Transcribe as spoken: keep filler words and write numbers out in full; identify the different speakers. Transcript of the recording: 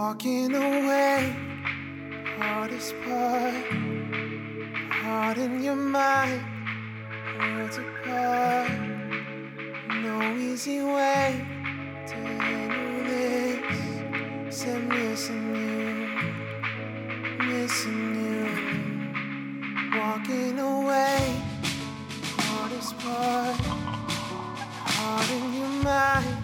Speaker 1: Walking away, hardest part. Heart in your mind, worlds apart. No easy way to handle this. Said missing you, missing you. Walking away, hardest part. Heart in your mind,